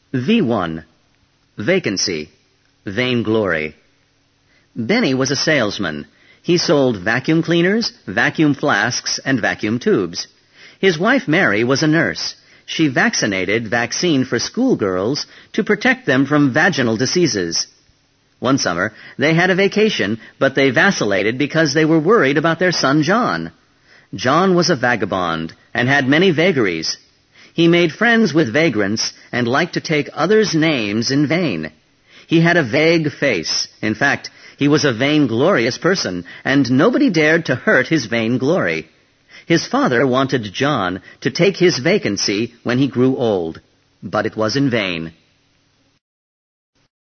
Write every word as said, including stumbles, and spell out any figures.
V one. Vacancy. Vainglory. Benny was a salesman. He sold vacuum cleaners, vacuum flasks, and vacuum tubes. His wife Mary was a nurse. She vaccinated vaccine for schoolgirls to protect them from vaginal diseases. One summer, they had a vacation, but they vacillated because they were worried about their son John. John was a vagabond and had many vagaries. He made friends with vagrants and liked to take others' names in vain. He had a vague face. In fact, he was a vainglorious person, and nobody dared to hurt his vainglory. His father wanted John to take his vacancy when he grew old, but it was in vain.